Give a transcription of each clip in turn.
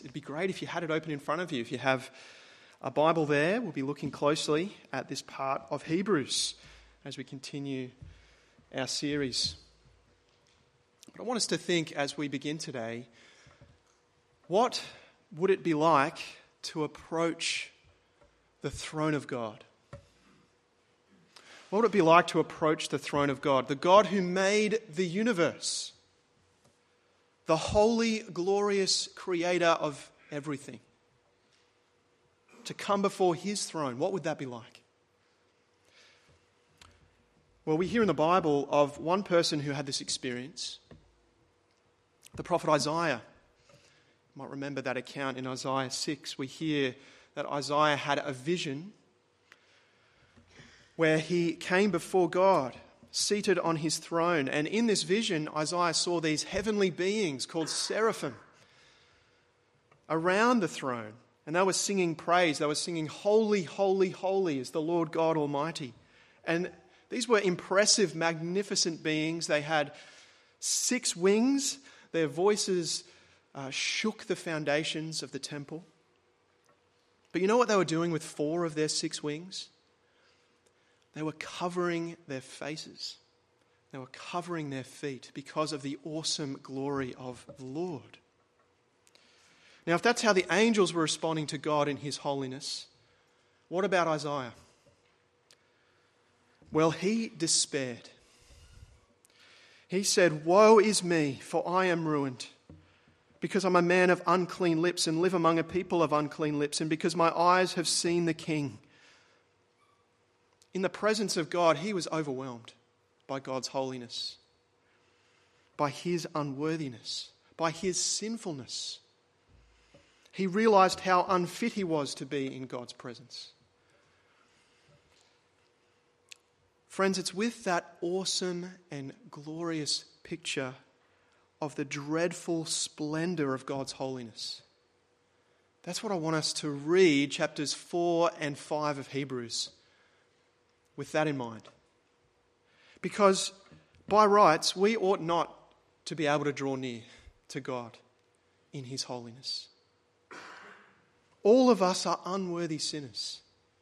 It'd be great if you had it open in front of you. If you have a Bible there, we'll be looking closely at this part of Hebrews as we continue our series. But I want us to think as we begin today, what would it be like to approach the throne of God? What would it be like to approach the throne of God? The God who made the universe. The holy, glorious creator of everything. To come before his throne, what would that be like? Well, we hear in the Bible of one person who had this experience. The prophet Isaiah. You might remember that account in Isaiah 6. We hear that Isaiah had a vision where he came before God, seated on his throne. And in this vision, Isaiah saw these heavenly beings called seraphim around the throne. And they were singing praise. They were singing, "Holy, holy, holy is the Lord God Almighty." And these were impressive, magnificent beings. They had 6 wings. Their voices shook the foundations of the temple. But you know what they were doing with 4 of their 6 wings? They were covering their faces. They were covering their feet because of the awesome glory of the Lord. Now, if that's how the angels were responding to God in his holiness, what about Isaiah? Well, he despaired. He said, "Woe is me, for I am ruined, because I'm a man of unclean lips and live among a people of unclean lips, and because my eyes have seen the King." In the presence of God, he was overwhelmed by God's holiness, by his unworthiness, by his sinfulness. He realized how unfit he was to be in God's presence. Friends, it's with that awesome and glorious picture of the dreadful splendor of God's holiness. That's what I want us to read chapters 4 and 5 of Hebrews with that in mind. Because by rights, we ought not to be able to draw near to God in his holiness. All of us are unworthy sinners.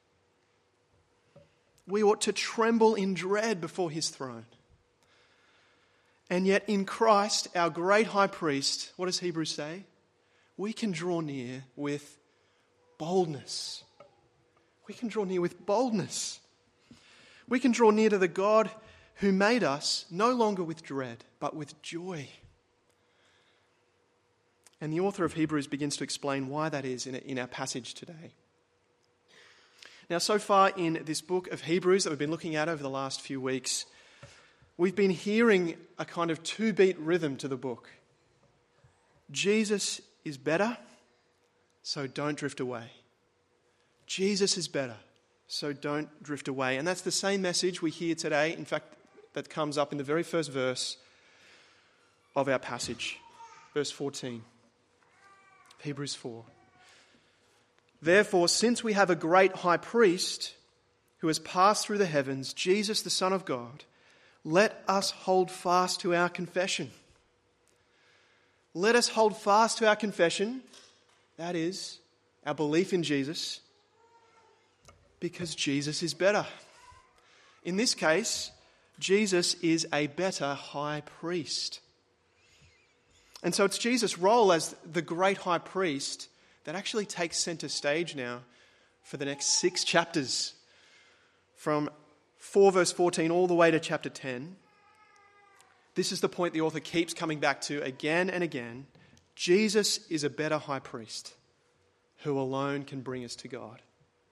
We ought to tremble in dread before his throne. And yet in Christ, our great high priest, what does Hebrews say? We can draw near with boldness. We can draw near with boldness. We can draw near to the God who made us no longer with dread, but with joy. And the author of Hebrews begins to explain why that is in our passage today. Now, so far in this book of Hebrews that we've been looking at over the last few weeks, we've been hearing a kind of 2-beat rhythm to the book. Jesus is better, so don't drift away. Jesus is better, so don't drift away. And that's the same message we hear today. In fact, that comes up in the very first verse of our passage, verse 14. Hebrews 4. "Therefore, since we have a great high priest who has passed through the heavens, Jesus the Son of God, let us hold fast to our confession." Let us hold fast to our confession, that is, our belief in Jesus, because Jesus is better. In this case, Jesus is a better high priest. And so it's Jesus' role as the great high priest that actually takes center stage now for the next 6 chapters, from 4 verse 14 all the way to chapter 10. This is the point the author keeps coming back to again and again. Jesus is a better high priest who alone can bring us to God.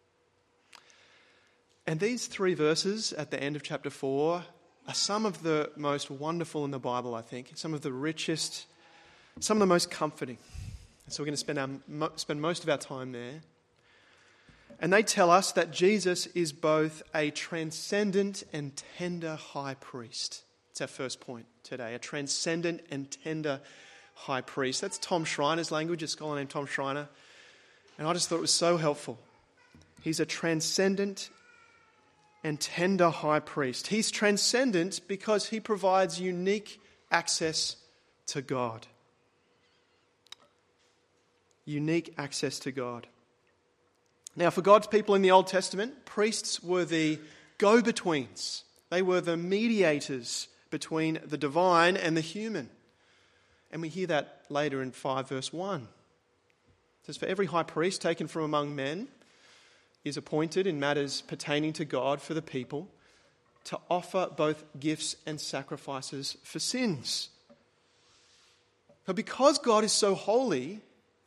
And these 3 verses at the end of chapter 4 are some of the most wonderful in the Bible, I think. Some of the richest, some of the most comforting. And so we're going to spend most of our time there. And they tell us that Jesus is both a transcendent and tender high priest. It's our first point today, a transcendent and tender high priest. That's Tom Schreiner's language, a scholar named Tom Schreiner. And I just thought it was so helpful. He's a transcendent and tender high priest. He's transcendent because he provides unique access to God. unique access to God. Now, for God's people in the Old Testament, priests were the go-betweens. They were the mediators between the divine and the human. And we hear that later in 5 verse 1. It says, "For every high priest taken from among men is appointed in matters pertaining to God for the people to offer both gifts and sacrifices for sins." But because God is so holy,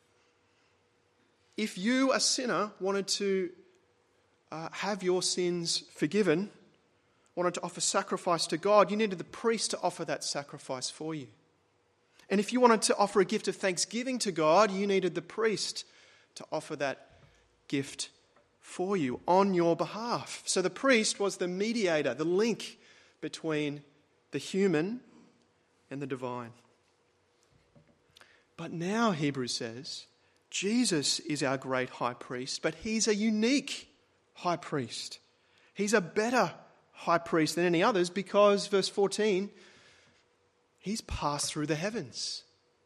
if you, a sinner, wanted to have your sins forgiven, wanted to offer sacrifice to God, you needed the priest to offer that sacrifice for you. And if you wanted to offer a gift of thanksgiving to God, you needed the priest to offer that gift for you on your behalf. So the priest was the mediator, the link between the human and the divine. But now, Hebrews says, Jesus is our great high priest, but he's a unique high priest. He's a better high priest than any others because, verse 14, he's passed through the heavens.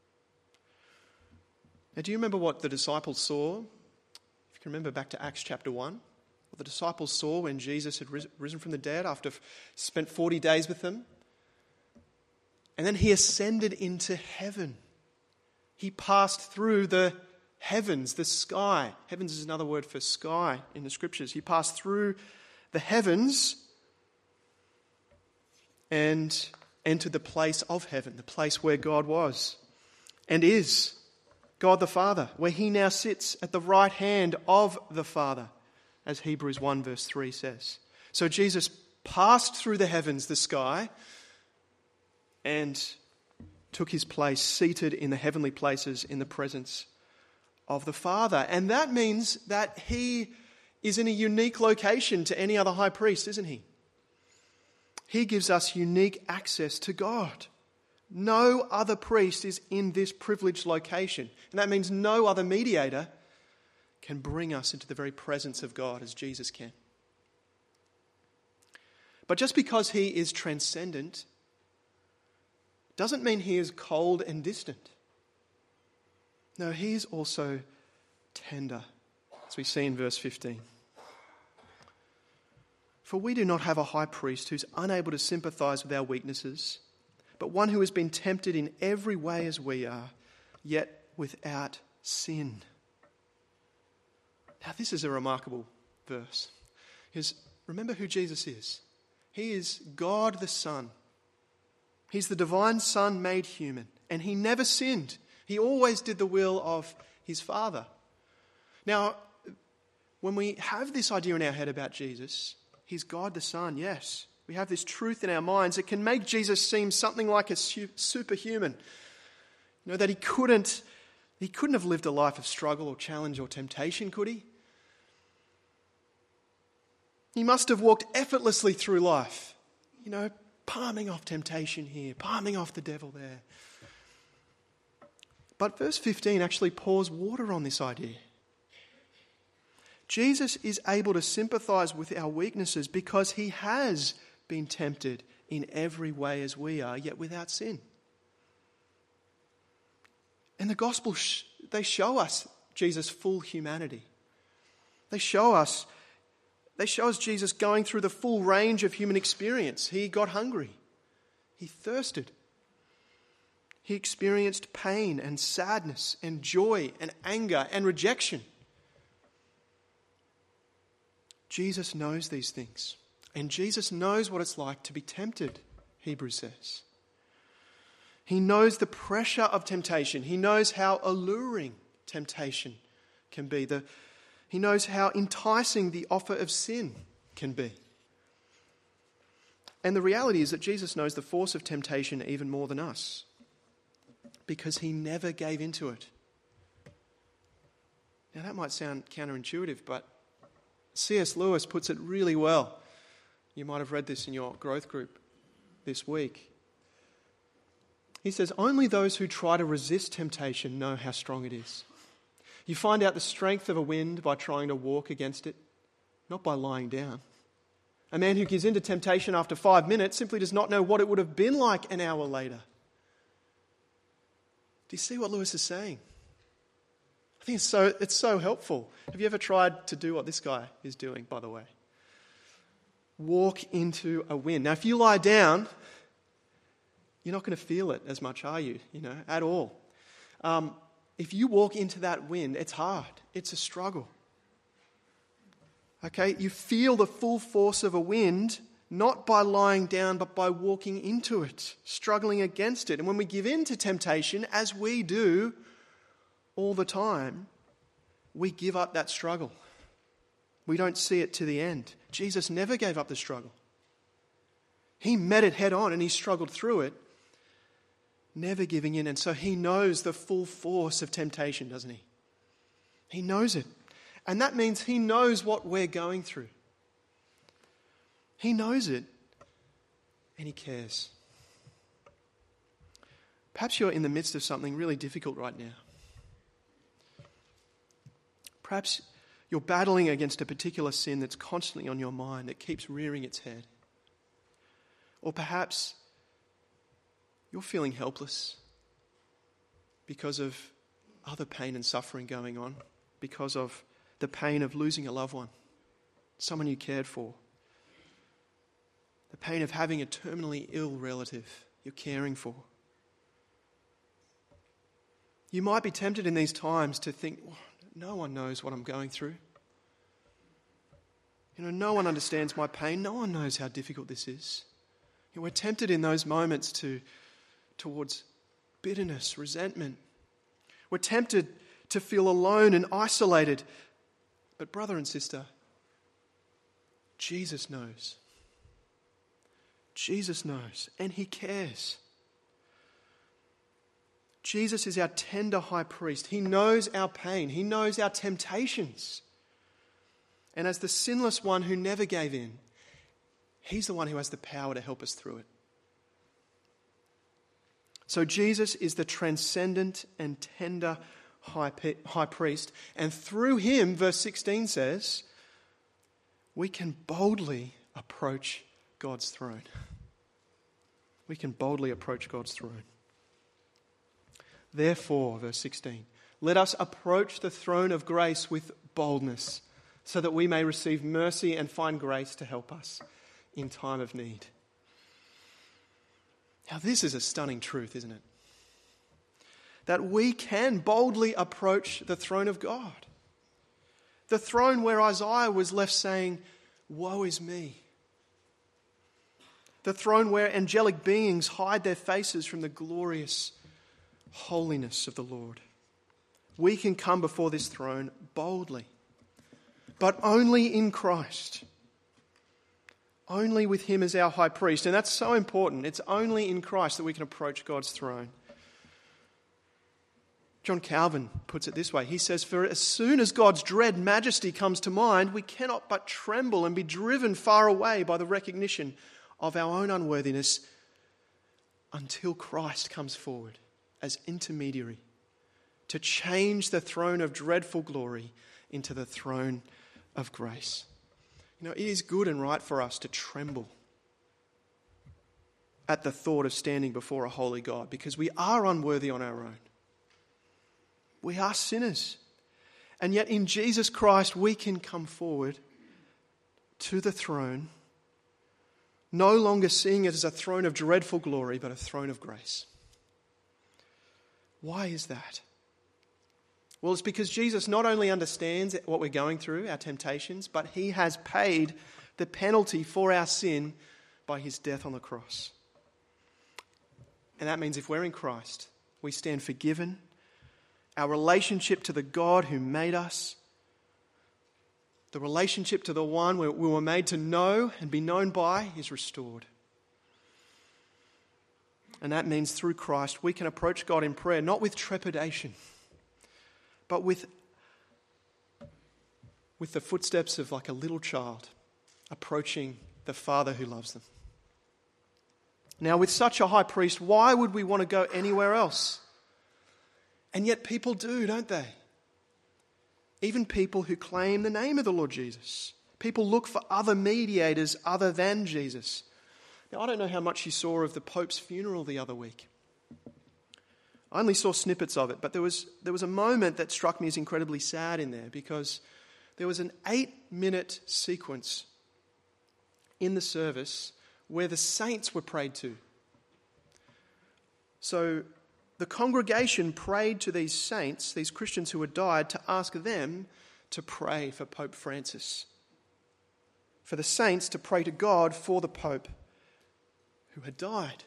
Now, do you remember what the disciples saw? If you can remember back to Acts chapter 1, what the disciples saw when Jesus had risen from the dead after spent 40 days with them. And then he ascended into heaven. He passed through the heavens, the sky. Heavens is another word for sky in the scriptures. He passed through the heavens and entered the place of heaven, the place where God was and is, God the Father, where he now sits at the right hand of the Father, as Hebrews 1 verse 3 says. So Jesus passed through the heavens, the sky, and took his place seated in the heavenly places in the presence of the Father. And that means that he is in a unique location to any other high priest, isn't he? He gives us unique access to God. No other priest is in this privileged location. And that means no other mediator can bring us into the very presence of God as Jesus can. But just because he is transcendent doesn't mean he is cold and distant. No, he is also tender, as we see in verse 15. For we do not have a high priest who's unable to sympathize with our weaknesses, but one who has been tempted in every way as we are, yet without sin. Now, this is a remarkable verse, because remember who Jesus is. He is God the Son. He's the divine Son made human, and he never sinned. He always did the will of his Father. Now, when we have this idea in our head about Jesus, he's God the Son, yes. We have this truth in our minds. It can make Jesus seem something like a superhuman. You know, that he couldn't have lived a life of struggle or challenge or temptation, could he? He must have walked effortlessly through life, you know, palming off temptation here, palming off the devil there. But verse 15 actually pours water on this idea. Jesus is able to sympathize with our weaknesses because he has been tempted in every way as we are, yet without sin. And the gospel, they show us Jesus' full humanity. They show us Jesus going through the full range of human experience. He got hungry. He thirsted. He experienced pain and sadness and joy and anger and rejection. Jesus knows these things. And Jesus knows what it's like to be tempted, Hebrews says. He knows the pressure of temptation. He knows how alluring temptation can be. He knows how enticing the offer of sin can be. And the reality is that Jesus knows the force of temptation even more than us, because he never gave into it. Now that might sound counterintuitive, but C.S. Lewis puts it really well. You might have read this in your growth group this week. He says, only those who try to resist temptation know how strong it is. You find out the strength of a wind by trying to walk against it, not by lying down. A man who gives in to temptation after 5 minutes simply does not know what it would have been like an hour later. Do you see what Lewis is saying? I think it's so helpful. Have you ever tried to do what this guy is doing, by the way? Walk into a wind. Now, if you lie down, you're not going to feel it as much, are you? At all. If you walk into that wind, it's hard. It's a struggle. Okay? You feel the full force of a wind, not by lying down, but by walking into it, struggling against it. And when we give in to temptation, as we do all the time, we give up that struggle. We don't see it to the end. Jesus never gave up the struggle. He met it head on and he struggled through it, never giving in. And so he knows the full force of temptation, doesn't he? He knows it. And that means he knows what we're going through. He knows it and he cares. Perhaps you're in the midst of something really difficult right now. Perhaps you're battling against a particular sin that's constantly on your mind, that keeps rearing its head. Or perhaps you're feeling helpless because of other pain and suffering going on, because of the pain of losing a loved one, someone you cared for, the pain of having a terminally ill relative you're caring for. You might be tempted in these times to think, no one knows what I'm going through. No one understands my pain. No one knows how difficult this is. We're tempted in those moments towards bitterness, resentment. We're tempted to feel alone and isolated. But brother and sister, Jesus knows. Jesus knows, and he cares. Jesus is our tender high priest. He knows our pain. He knows our temptations. And as the sinless one who never gave in, he's the one who has the power to help us through it. So Jesus is the transcendent and tender high priest. And through him, verse 16 says, we can boldly approach God's throne. We can boldly approach God's throne. Therefore, verse 16, let us approach the throne of grace with boldness, so that we may receive mercy and find grace to help us in time of need. Now, this is a stunning truth, isn't it? That we can boldly approach the throne of God. The throne where Isaiah was left saying, woe is me. The throne where angelic beings hide their faces from the glorious holiness of the Lord. We can come before this throne boldly, but only in Christ. Only with him as our high priest. And that's so important. It's only in Christ that we can approach God's throne. John Calvin puts it this way. He says, for as soon as God's dread majesty comes to mind, we cannot but tremble and be driven far away by the recognition of our own unworthiness until Christ comes forward as intermediary to change the throne of dreadful glory into the throne of grace. It is good and right for us to tremble at the thought of standing before a holy God, because we are unworthy on our own. We are sinners. And yet in Jesus Christ we can come forward to the throne, no longer seeing it as a throne of dreadful glory, but a throne of grace. Why is that? Well, it's because Jesus not only understands what we're going through, our temptations, but he has paid the penalty for our sin by his death on the cross. And that means if we're in Christ, we stand forgiven. Our relationship to the God who made us, the relationship to the one we were made to know and be known by, is restored. And that means through Christ we can approach God in prayer, not with trepidation, but with the footsteps of like a little child approaching the Father who loves them. Now, with such a high priest, why would we want to go anywhere else? And yet people do, don't they? Even people who claim the name of the Lord Jesus. People look for other mediators other than Jesus. Now, I don't know how much you saw of the Pope's funeral the other week. I only saw snippets of it, but there was a moment that struck me as incredibly sad in there, because there was an 8-minute sequence in the service where the saints were prayed to. So the congregation prayed to these saints, these Christians who had died, to ask them to pray for Pope Francis. For the saints to pray to God for the Pope who had died.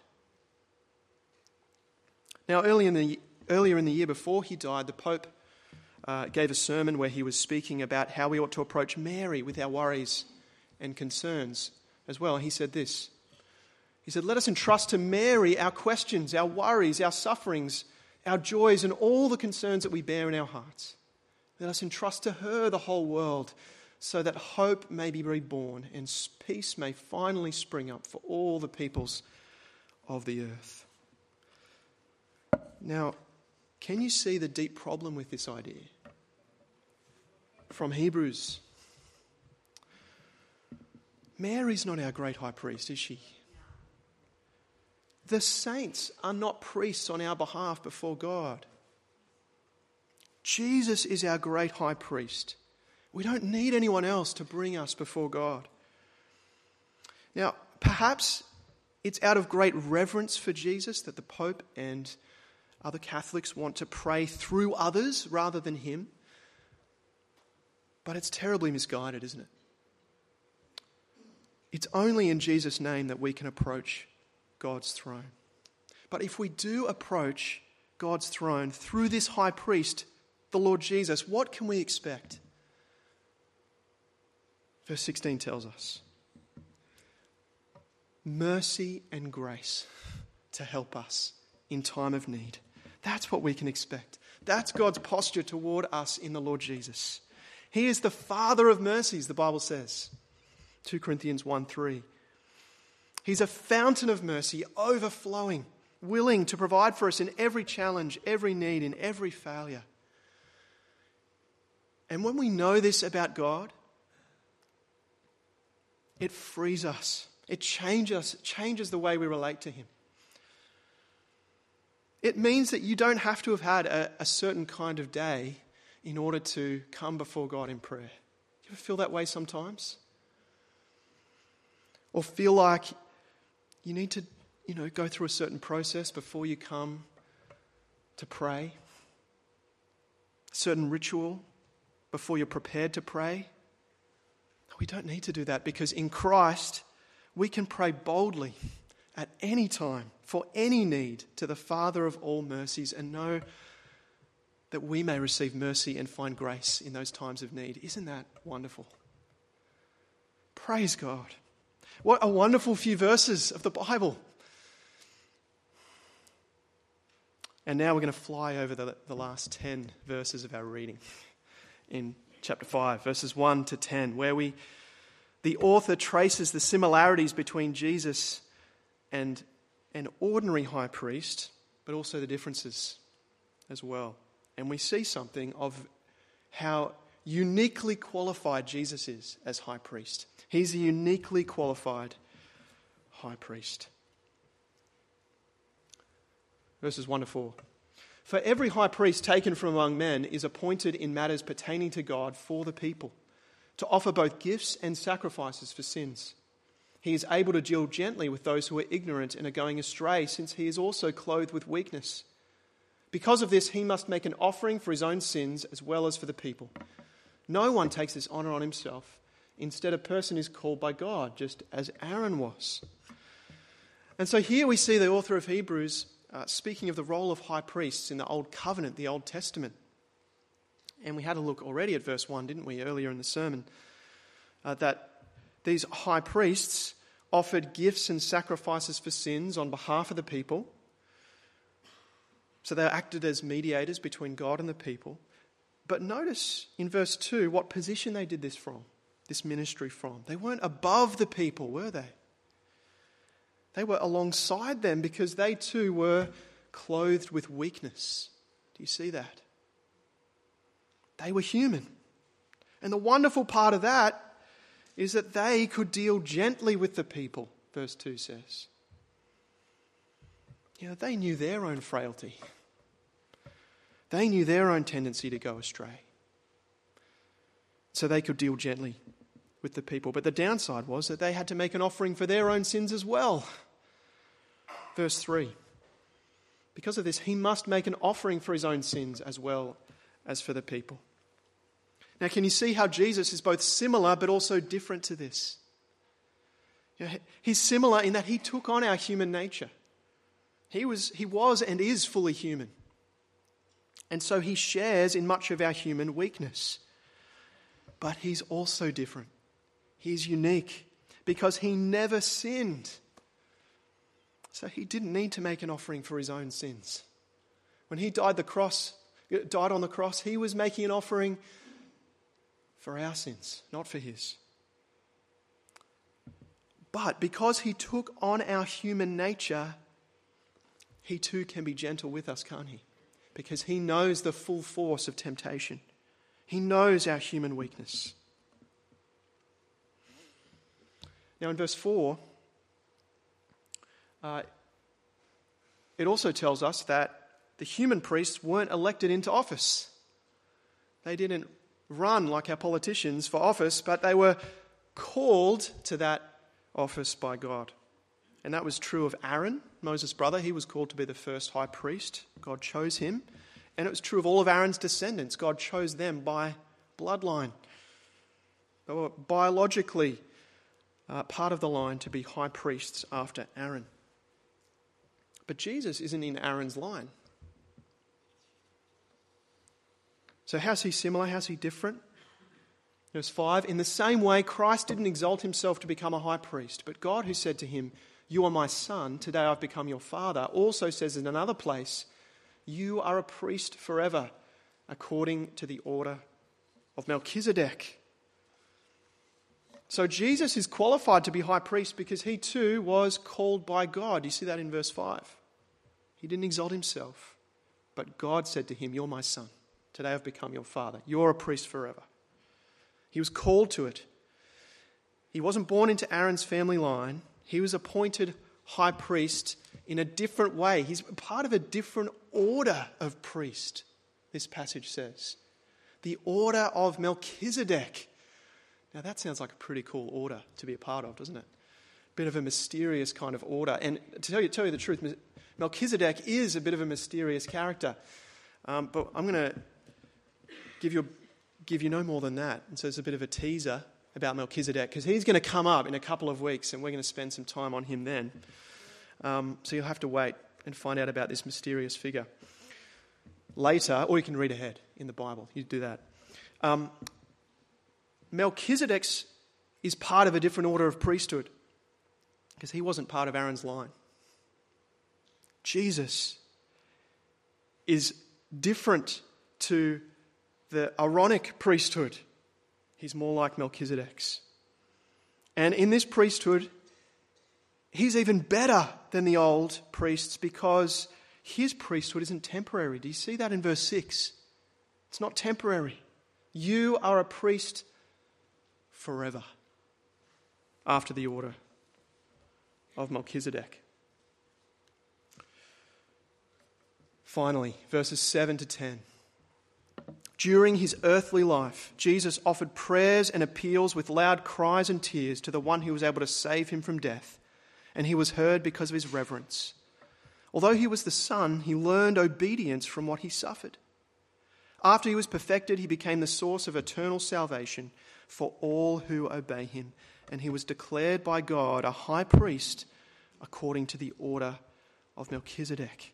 Now, earlier in the year before he died, the Pope gave a sermon where he was speaking about how we ought to approach Mary with our worries and concerns as well. He said this. He said, "Let us entrust to Mary our questions, our worries, our sufferings, our joys, and all the concerns that we bear in our hearts. Let us entrust to her the whole world, so that hope may be reborn and peace may finally spring up for all the peoples of the earth." Now, can you see the deep problem with this idea? From Hebrews. Mary's not our great high priest, is she? The saints are not priests on our behalf before God. Jesus is our great high priest. We don't need anyone else to bring us before God. Now, perhaps it's out of great reverence for Jesus that the Pope and other Catholics want to pray through others rather than him. But it's terribly misguided, isn't it? It's only in Jesus' name that we can approach God's throne. But if we do approach God's throne through this high priest, the Lord Jesus, what can we expect? Verse 16 tells us, mercy and grace to help us in time of need. That's what we can expect. That's God's posture toward us in the Lord Jesus. He is the Father of mercies, the Bible says. 2 Corinthians 1:3. He's a fountain of mercy, overflowing, willing to provide for us in every challenge, every need, in every failure. And when we know this about God, it frees us. It changes the way we relate to him. It means that you don't have to have had a certain kind of day in order to come before God in prayer. Do you ever feel that way sometimes? Or feel like you need to, go through a certain process before you come to pray? A certain ritual before you're prepared to pray? We don't need to do that, because in Christ we can pray boldly at any time for any need to the Father of all mercies and know that we may receive mercy and find grace in those times of need. Isn't that wonderful? Praise God. What a wonderful few verses of the Bible. And now we're going to fly over the last 10 verses of our reading in chapter 5, verses 1 to 10, where the author traces the similarities between Jesus and an ordinary high priest, but also the differences as well. And we see something of how uniquely qualified Jesus is as high priest. He's a uniquely qualified high priest. Verses 1 to 4. For every high priest taken from among men is appointed in matters pertaining to God for the people, to offer both gifts and sacrifices for sins. He is able to deal gently with those who are ignorant and are going astray, since he is also clothed with weakness. Because of this, he must make an offering for his own sins as well as for the people. No one takes this honor on himself. Instead, a person is called by God, just as Aaron was. And so here we see the author of Hebrews speaking of the role of high priests in the Old Covenant, the Old Testament. And we had a look already at verse 1, didn't we, earlier in the sermon, that these high priests offered gifts and sacrifices for sins on behalf of the people. So they acted as mediators between God and the people. But notice in verse 2 what position they did this from, this ministry from. They weren't above the people, were they? They were alongside them, because they too were clothed with weakness. Do you see that? They were human. And the wonderful part of that is that they could deal gently with the people, verse 2 says. They knew their own frailty. They knew their own tendency to go astray. So they could deal gently with the people. But the downside was that they had to make an offering for their own sins as well. Verse 3. Because of this, he must make an offering for his own sins as well as for the people. Now, can you see how Jesus is both similar but also different to this? He's similar in that he took on our human nature. He was and is fully human. And so he shares in much of our human weakness. But he's also different. He's unique because he never sinned. So he didn't need to make an offering for his own sins. When he died on the cross, he was making an offering for our sins, not for his. But because he took on our human nature, he too can be gentle with us, can't he? Because he knows the full force of temptation. He knows our human weakness. Now in verse 4, it also tells us that the human priests weren't elected into office. They didn't run like our politicians for office, but they were called to that office by God. And that was true of Aaron, Moses' brother. He was called to be the first high priest. God chose him. And it was true of all of Aaron's descendants. God chose them by bloodline. They were biologically part of the line to be high priests after Aaron. But Jesus isn't in Aaron's line. So how's he similar? How's he different? Verse 5, in the same way, Christ didn't exalt himself to become a high priest, but God, who said to him, "You are my son, today I've become your father," also says in another place, "You are a priest forever, according to the order of Melchizedek." So Jesus is qualified to be high priest because he too was called by God. You see that in verse 5. He didn't exalt himself, but God said to him, "You're my son. Today I've become your father. You're a priest forever." He was called to it. He wasn't born into Aaron's family line. He was appointed high priest in a different way. He's part of a different order of priest, this passage says. The order of Melchizedek. Now that sounds like a pretty cool order to be a part of, doesn't it? Bit of a mysterious kind of order. And to tell you the truth, Melchizedek is a bit of a mysterious character. But I'm going to give you no more than that. And so it's a bit of a teaser about Melchizedek, because he's going to come up in a couple of weeks and we're going to spend some time on him then. So you'll have to wait and find out about this mysterious figure later, or you can read ahead in the Bible. You do that. Melchizedek is part of a different order of priesthood because he wasn't part of Aaron's line. Jesus is different to the Aaronic priesthood. He's more like Melchizedek's. And in this priesthood, he's even better than the old priests because his priesthood isn't temporary. Do you see that in verse 6? It's not temporary. You are a priest forever after the order of Melchizedek. Finally, verses 7 to 10. During his earthly life, Jesus offered prayers and appeals with loud cries and tears to the one who was able to save him from death, and he was heard because of his reverence. Although he was the Son, he learned obedience from what he suffered. After he was perfected, he became the source of eternal salvation for all who obey him, and he was declared by God a high priest according to the order of Melchizedek.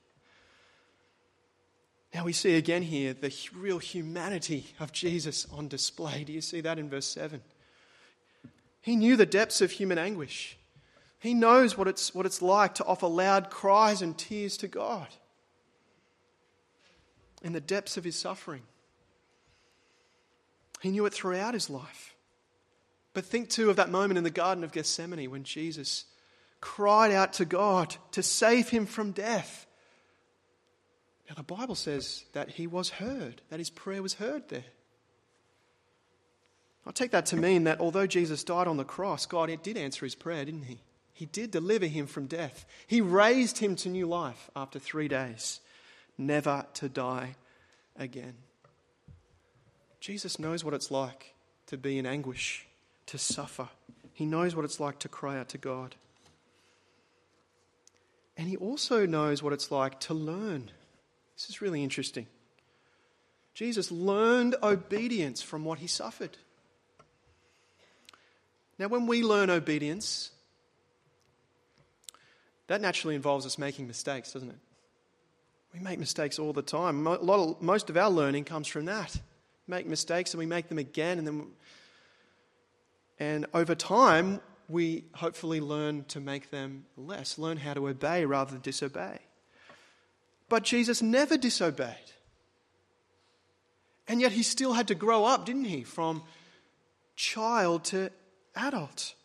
Now we see again here the real humanity of Jesus on display. Do you see that in verse 7? He knew the depths of human anguish. He knows what it's like to offer loud cries and tears to God in the depths of his suffering. He knew it throughout his life. But think too of that moment in the Garden of Gethsemane when Jesus cried out to God to save him from death. Now the Bible says that he was heard, that his prayer was heard there. I take that to mean that although Jesus died on the cross, God did answer his prayer, didn't he? He did deliver him from death. He raised him to new life after 3 days, never to die again. Jesus knows what it's like to be in anguish, to suffer. He knows what it's like to cry out to God. And he also knows what it's like to learn. This is really interesting. Jesus learned obedience from what he suffered. Now, when we learn obedience, that naturally involves us making mistakes, doesn't it? We make mistakes all the time. Most of our learning comes from that. We make mistakes and we make them again, and over time, we hopefully learn to make them less, learn how to obey rather than disobey. But Jesus never disobeyed. And yet he still had to grow up, didn't he? From child to adult.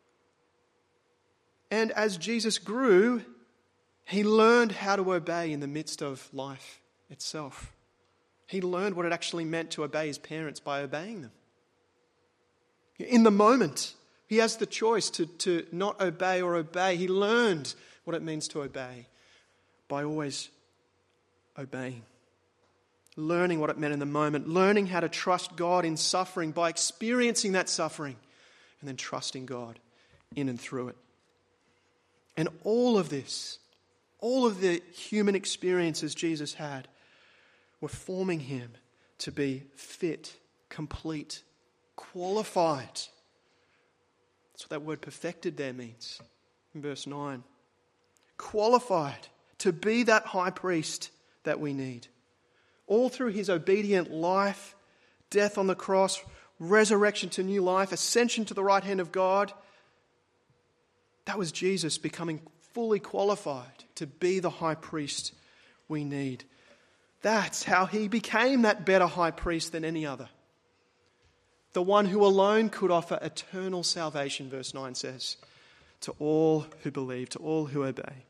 And as Jesus grew, he learned how to obey in the midst of life itself. He learned what it actually meant to obey his parents by obeying them. In the moment, he has the choice to not obey or obey. He learned what it means to obey by always obeying. Learning what it meant in the moment. Learning how to trust God in suffering by experiencing that suffering and then trusting God in and through it. And all of this, all of the human experiences Jesus had were forming him to be fit, complete, qualified. That's what that word perfected there means in verse 9. Qualified to be that high priest that we need. All through his obedient life, death on the cross, resurrection to new life, ascension to the right hand of God. That was Jesus becoming fully qualified to be the high priest we need. That's how he became that better high priest than any other. The one who alone could offer eternal salvation, verse 9 says, to all who believe, to all who obey.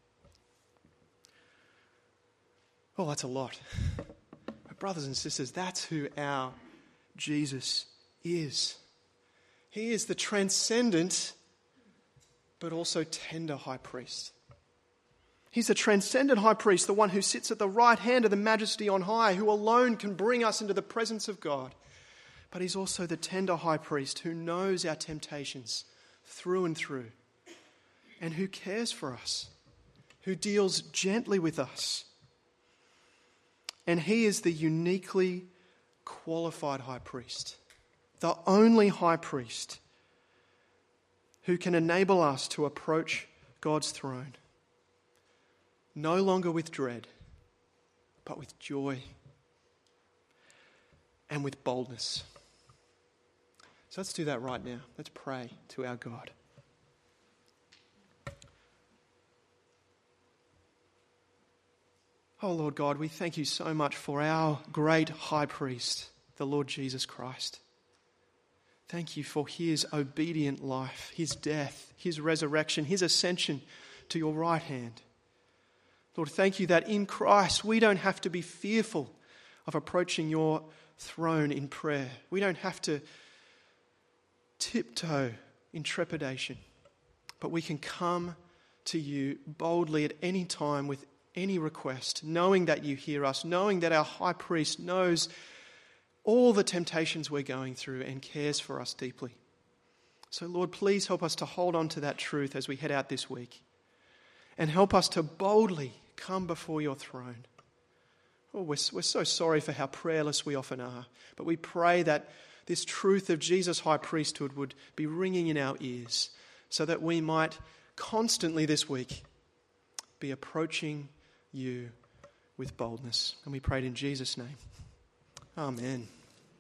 Oh, that's a lot. But brothers and sisters, that's who our Jesus is. He is the transcendent but also tender high priest. He's the transcendent high priest, the one who sits at the right hand of the majesty on high, who alone can bring us into the presence of God. But he's also the tender high priest who knows our temptations through and through and who cares for us, who deals gently with us. And he is the uniquely qualified high priest, the only high priest who can enable us to approach God's throne, no longer with dread, but with joy and with boldness. So let's do that right now. Let's pray to our God. Oh Lord God, we thank you so much for our great high priest, the Lord Jesus Christ. Thank you for his obedient life, his death, his resurrection, his ascension to your right hand. Lord, thank you that in Christ we don't have to be fearful of approaching your throne in prayer. We don't have to tiptoe in trepidation, but we can come to you boldly at any time with any request, knowing that you hear us, knowing that our high priest knows all the temptations we're going through and cares for us deeply. So Lord, please help us to hold on to that truth as we head out this week and help us to boldly come before your throne. Oh, we're so sorry for how prayerless we often are, but we pray that this truth of Jesus' high priesthood would be ringing in our ears so that we might constantly this week be approaching you with boldness. And we pray it in Jesus' name. Amen.